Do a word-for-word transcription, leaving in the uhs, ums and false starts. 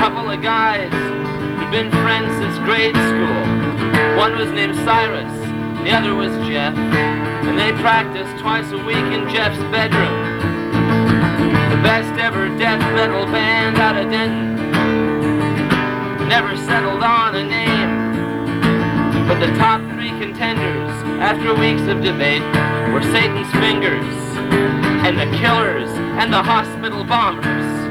couple of guys who'd been friends since grade school. One was named Cyrus, the other was Jeff, and they practiced twice a week in Jeff's bedroom. The best ever death metal band out of Denton. Never settled on a name, but the top three contenders, after weeks of debate, were Satan's Fingers, and the Killers, and the Hospital Bombers.